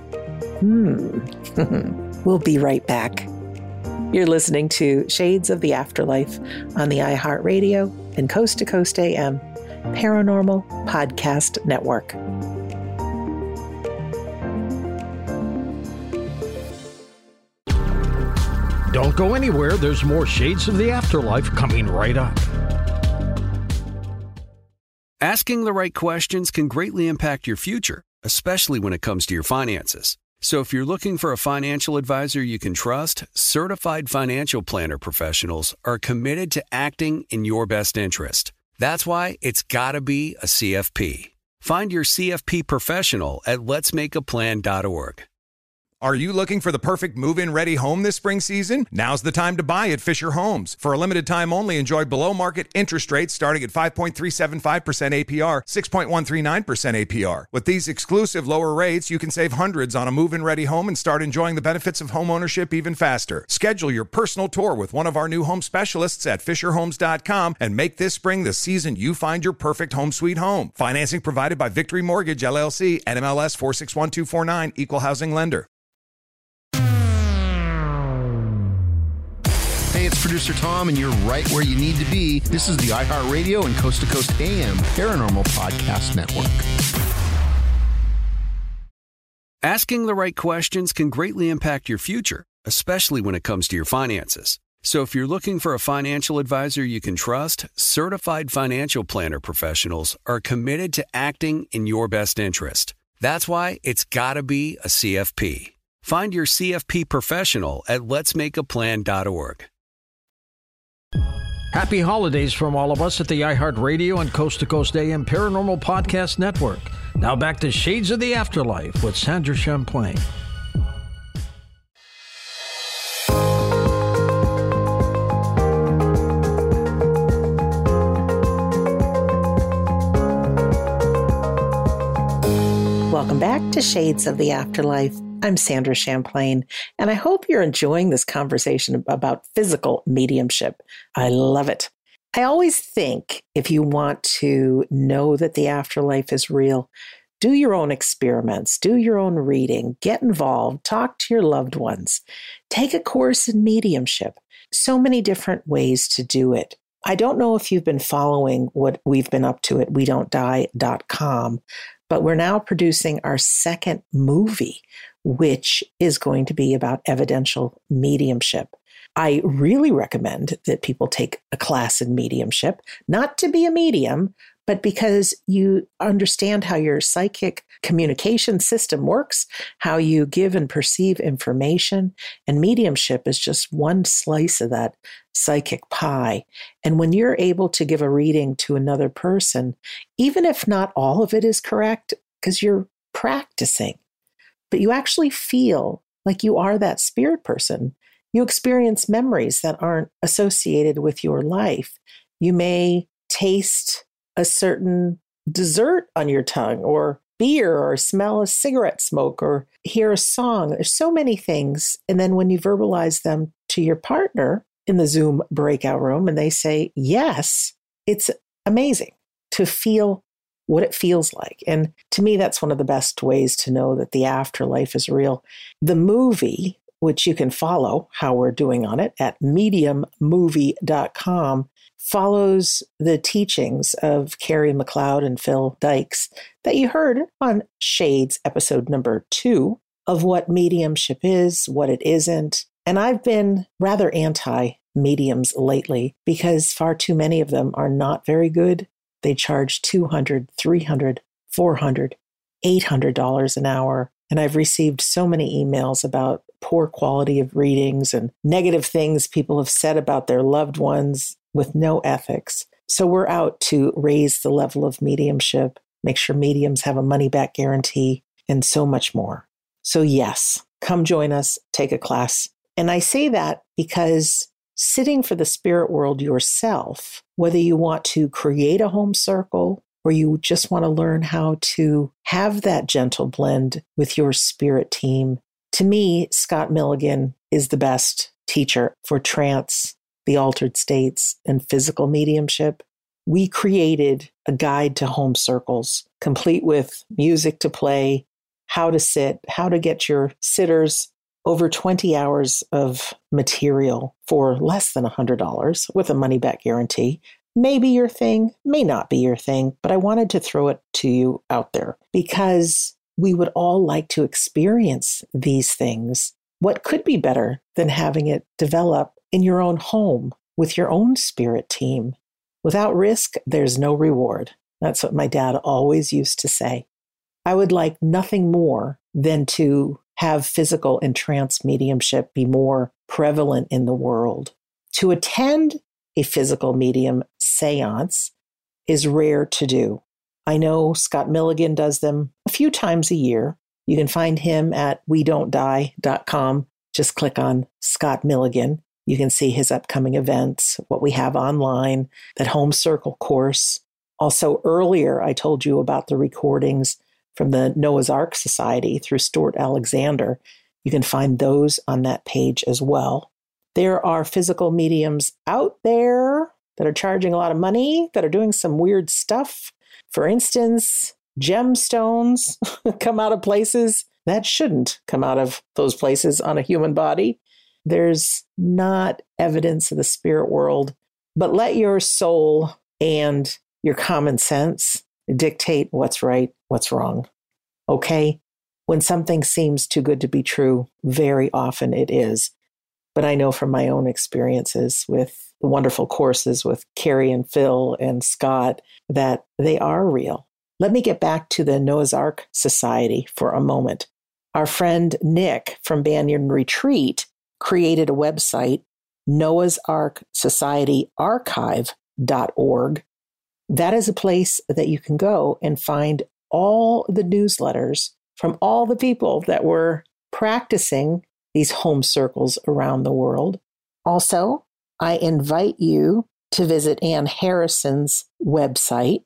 We'll be right back. You're listening to Shades of the Afterlife on the iHeartRadio and Coast to Coast AM Paranormal Podcast Network. Don't go anywhere. There's more Shades of the Afterlife coming right up. Asking the right questions can greatly impact your future, especially when it comes to your finances. So if you're looking for a financial advisor you can trust, certified financial planner professionals are committed to acting in your best interest. That's why it's got to be a CFP. Find your CFP professional at letsmakeaplan.org. Are you looking for the perfect move-in ready home this spring season? Now's the time to buy at Fisher Homes. For a limited time only, enjoy below-market interest rates starting at 5.375% APR, 6.139% APR. With these exclusive lower rates, you can save hundreds on a move-in ready home and start enjoying the benefits of home ownership even faster. Schedule your personal tour with one of our new home specialists at FisherHomes.com and make this spring the season you find your perfect home sweet home. Financing provided by Victory Mortgage, LLC, NMLS 461249, Equal Housing Lender. Hey, it's producer Tom, and you're right where you need to be. This is the iHeartRadio and Coast to Coast AM Paranormal Podcast Network. Asking the right questions can greatly impact your future, especially when it comes to your finances. So if you're looking for a financial advisor you can trust, certified financial planner professionals are committed to acting in your best interest. That's why it's got to be a CFP. Find your CFP professional at letsmakeaplan.org. Happy holidays from all of us at the iHeartRadio and Coast to Coast AM Paranormal Podcast Network. Now back to Shades of the Afterlife with Sandra Champlain. Welcome back to Shades of the Afterlife. I'm Sandra Champlain, and I hope you're enjoying this conversation about physical mediumship. I love it. I always think if you want to know that the afterlife is real, do your own experiments, do your own reading, get involved, talk to your loved ones, take a course in mediumship. So many different ways to do it. I don't know if you've been following what we've been up to at WeDon'tDie.com, but we're now producing our second movie, which is going to be about evidential mediumship. I really recommend that people take a class in mediumship, not to be a medium, but because you understand how your psychic communication system works, how you give and perceive information, and mediumship is just one slice of that psychic pie. And when you're able to give a reading to another person, even if not all of it is correct, because you're practicing, but you actually feel like you are that spirit person. You experience memories that aren't associated with your life. You may taste a certain dessert on your tongue, or beer, or smell a cigarette smoke, or hear a song. There's so many things. And then when you verbalize them to your partner in the Zoom breakout room and they say yes, it's amazing to feel what it feels like. And to me, that's one of the best ways to know that the afterlife is real. The movie, which you can follow how we're doing on it at mediummovie.com, follows the teachings of Carrie McLeod and Phil Dykes that you heard on Shades episode number 2 of what mediumship is, what it isn't. And I've been rather anti-mediums lately because far too many of them are not very good. They charge $200, $300, $400, $800 an hour. And I've received so many emails about poor quality of readings and negative things people have said about their loved ones with no ethics. So we're out to raise the level of mediumship, make sure mediums have a money-back guarantee, and so much more. So yes, come join us, take a class. And I say that because sitting for the spirit world yourself, whether you want to create a home circle or you just want to learn how to have that gentle blend with your spirit team, to me, Scott Milligan is the best teacher for trance, the altered states, and physical mediumship. We created a guide to home circles, complete with music to play, how to sit, how to get your sitters, over 20 hours of material for less than $100 with a money-back guarantee. Maybe your thing, may not be your thing, but I wanted to throw it to you out there because we would all like to experience these things. What could be better than having it develop in your own home with your own spirit team? Without risk, there's no reward. That's what my dad always used to say. I would like nothing more than to have physical and trance mediumship be more prevalent in the world. To attend a physical medium seance is rare to do. I know Scott Milligan does them a few times a year. You can find him at WeDon'tDie.com. Just click on Scott Milligan. You can see his upcoming events, what we have online, that home circle course. Also, earlier, I told you about the recordings from the Noah's Ark Society through Stuart Alexander. You can find those on that page as well. There are physical mediums out there that are charging a lot of money, that are doing some weird stuff. For instance, gemstones come out of places that shouldn't come out of those places on a human body. There's not evidence of the spirit world, but let your soul and your common sense dictate what's right, what's wrong. Okay? When something seems too good to be true, very often it is. But I know from my own experiences with the wonderful courses with Carrie and Phil and Scott that they are real. Let me get back to the Noah's Ark Society for a moment. Our friend Nick from Banyan Retreat created a website, Noah's Ark Society Archive.org. That is a place that you can go and find all the newsletters from all the people that were practicing these home circles around the world. Also, I invite you to visit Ann Harrison's website,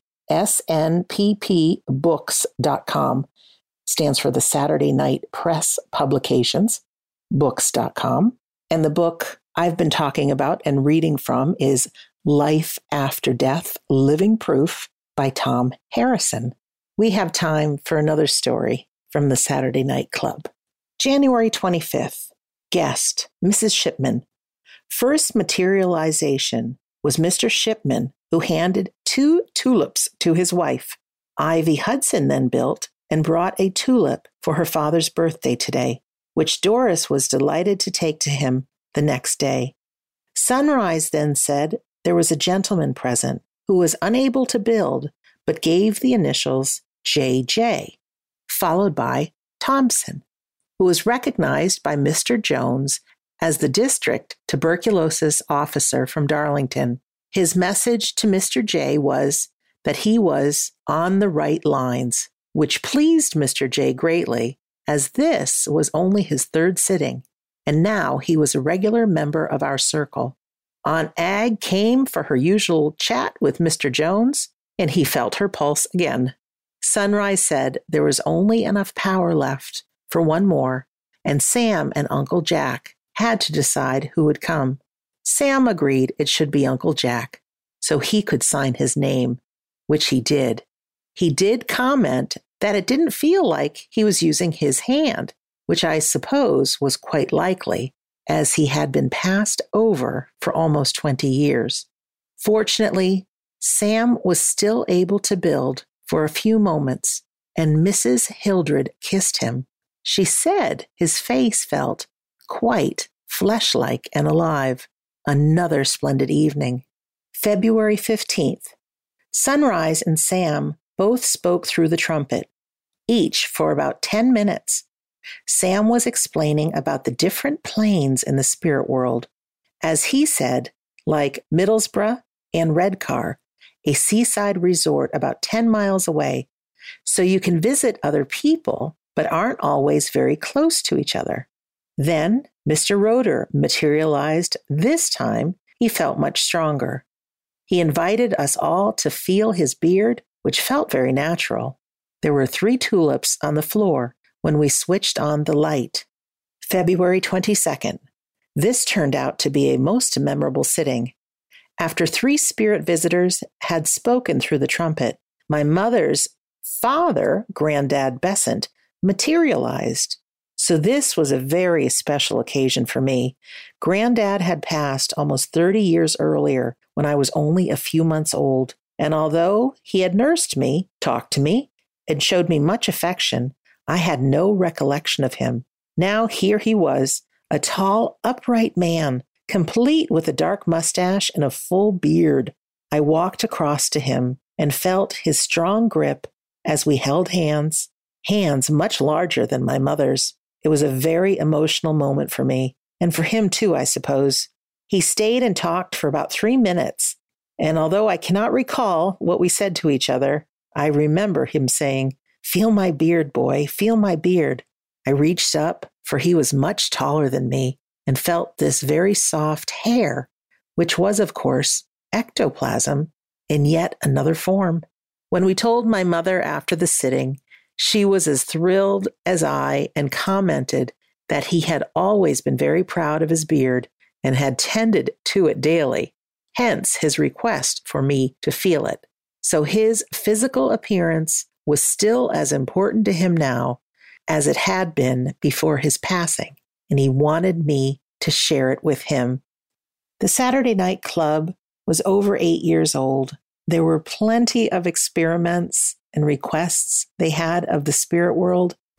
snppbooks.com. Stands for the Saturday Night Press Publications, books.com. And the book I've been talking about and reading from is Life After Death, Living Proof by Tom Harrison. We have time for another story from the Saturday Night Club. January 25th, guest, Mrs. Shipman. First materialization was Mr. Shipman, who handed 2 tulips to his wife. Ivy Hudson then built and brought a tulip for her father's birthday today, which Doris was delighted to take to him the next day. Sunrise then said there was a gentleman present who was unable to build, but gave the initials J.J., followed by Thompson, who was recognized by Mr. Jones as the district tuberculosis officer from Darlington. His message to Mr. J was that he was on the right lines, which pleased Mr. J greatly, as this was only his 3rd sitting, and now he was a regular member of our circle. Aunt Ag came for her usual chat with Mr. Jones, and he felt her pulse again. Sunrise said there was only enough power left for one more, and Sam and Uncle Jack had to decide who would come. Sam agreed it should be Uncle Jack, so he could sign his name, which he did. He did comment that it didn't feel like he was using his hand, which I suppose was quite likely, as he had been passed over for almost 20 years. Fortunately, Sam was still able to build for a few moments, and Mrs. Hildred kissed him. She said his face felt quite flesh-like and alive. Another splendid evening. February 15th. Sunrise and Sam both spoke through the trumpet, each for about 10 minutes. Sam was explaining about the different planes in the spirit world. As he said, like Middlesbrough and Redcar, a seaside resort about 10 miles away, so you can visit other people, but aren't always very close to each other. Then Mr. Roeder materialized. This time, he felt much stronger. He invited us all to feel his beard, which felt very natural. There were 3 tulips on the floor when we switched on the light. February 22nd. This turned out to be a most memorable sitting. After 3 spirit visitors had spoken through the trumpet, my mother's father, Granddad Besant, materialized. So this was a very special occasion for me. Granddad had passed almost 30 years earlier when I was only a few months old. And although he had nursed me, talked to me, and showed me much affection, I had no recollection of him. Now here he was, a tall, upright man, complete with a dark mustache and a full beard. I walked across to him and felt his strong grip as we held hands much larger than my mother's. It was a very emotional moment for me, and for him too, I suppose. He stayed and talked for about 3 minutes, and although I cannot recall what we said to each other, I remember him saying, "Feel my beard, boy, feel my beard." I reached up, for he was much taller than me, and felt this very soft hair, which was, of course, ectoplasm in yet another form. When we told my mother after the sitting, she was as thrilled as I and commented that he had always been very proud of his beard and had tended to it daily, hence his request for me to feel it. So his physical appearance was still as important to him now as it had been before his passing, and he wanted me to share it with him. The Saturday Night Club was over 8 years old. There were plenty of experiments and requests they had of the spirit world,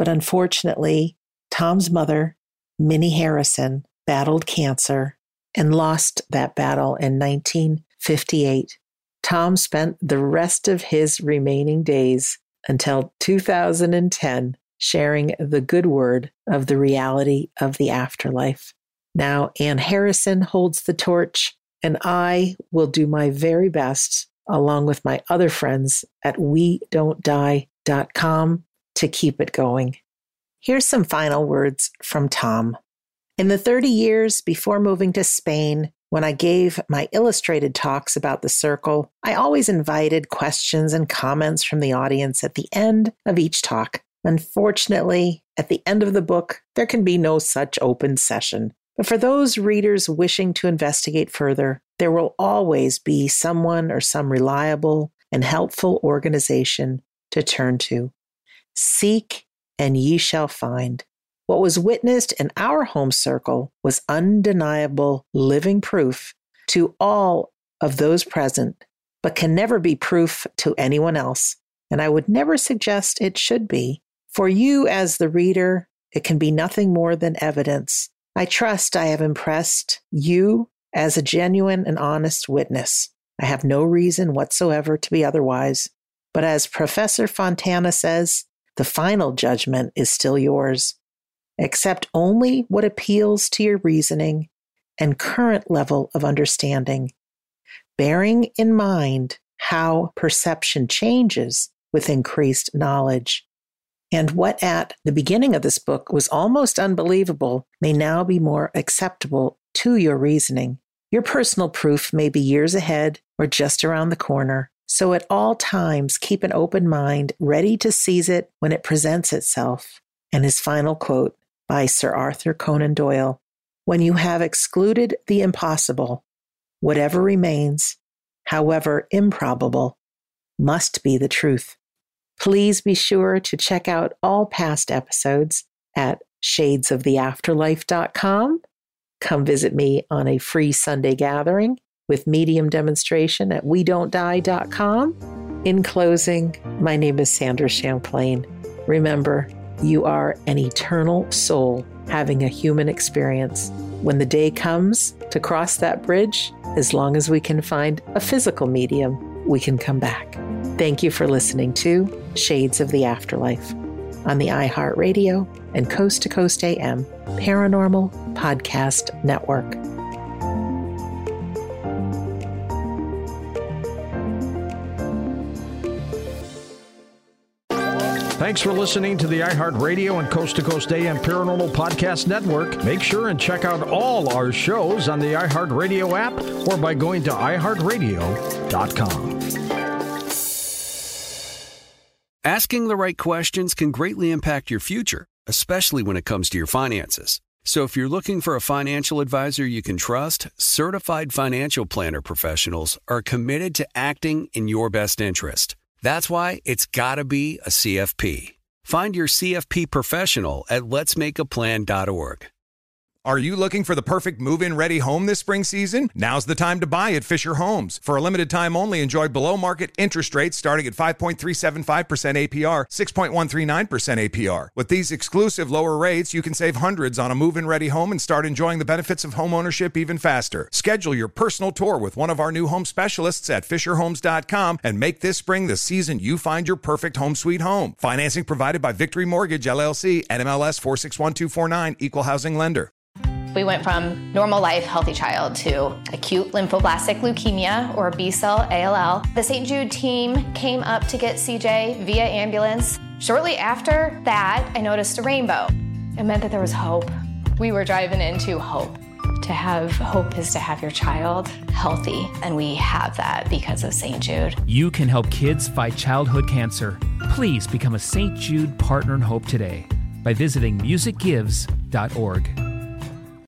But unfortunately, Tom's mother, Minnie Harrison, battled cancer and lost that battle in 1958. Tom spent the rest of his remaining days until 2010 sharing the good word of the reality of the afterlife. Now, Ann Harrison holds the torch, and I will do my very best, along with my other friends at WeDon'tDie.com, to keep it going. Here's some final words from Tom. In the 30 years before moving to Spain, when I gave my illustrated talks about the circle, I always invited questions and comments from the audience at the end of each talk. Unfortunately, at the end of the book, there can be no such open session. But for those readers wishing to investigate further, there will always be someone or some reliable and helpful organization to turn to. Seek and ye shall find. What was witnessed in our home circle was undeniable living proof to all of those present, but can never be proof to anyone else. And I would never suggest it should be. For you as the reader, it can be nothing more than evidence. I trust I have impressed you as a genuine and honest witness. I have no reason whatsoever to be otherwise. But as Professor Fontana says, the final judgment is still yours. Accept only what appeals to your reasoning and current level of understanding, bearing in mind how perception changes with increased knowledge. And what at the beginning of this book was almost unbelievable may now be more acceptable to your reasoning. Your personal proof may be years ahead or just around the corner. So at all times, keep an open mind, ready to seize it when it presents itself. And his final quote by Sir Arthur Conan Doyle, when you have excluded the impossible, whatever remains, however improbable, must be the truth. Please be sure to check out all past episodes at shadesoftheafterlife.com. Come visit me on a free Sunday gathering with medium demonstration at WeDon'tDie.com. In closing, my name is Sandra Champlain. Remember, you are an eternal soul having a human experience. When the day comes to cross that bridge, as long as we can find a physical medium, we can come back. Thank you for listening to Shades of the Afterlife on the iHeartRadio and Coast to Coast AM Paranormal Podcast Network. Thanks for listening to the iHeartRadio and Coast to Coast AM Paranormal Podcast Network. Make sure and check out all our shows on the iHeartRadio app or by going to iHeartRadio.com. Asking the right questions can greatly impact your future, especially when it comes to your finances. So if you're looking for a financial advisor you can trust, certified financial planner professionals are committed to acting in your best interest. That's why it's got to be a CFP. Find your CFP professional at letsmakeaplan.org. Are you looking for the perfect move-in ready home this spring season? Now's the time to buy at Fisher Homes. For a limited time only, enjoy below-market interest rates starting at 5.375% APR, 6.139% APR. With these exclusive lower rates, you can save hundreds on a move-in ready home and start enjoying the benefits of home ownership even faster. Schedule your personal tour with one of our new home specialists at FisherHomes.com and make this spring the season you find your perfect home sweet home. Financing provided by Victory Mortgage, LLC, NMLS 461249, Equal Housing Lender. We went from normal life, healthy child to acute lymphoblastic leukemia, or B-cell ALL. The St. Jude team came up to get CJ via ambulance. Shortly after that, I noticed a rainbow. It meant that there was hope. We were driving into hope. To have hope is to have your child healthy, and we have that because of St. Jude. You can help kids fight childhood cancer. Please become a St. Jude Partner in Hope today by visiting musicgives.org.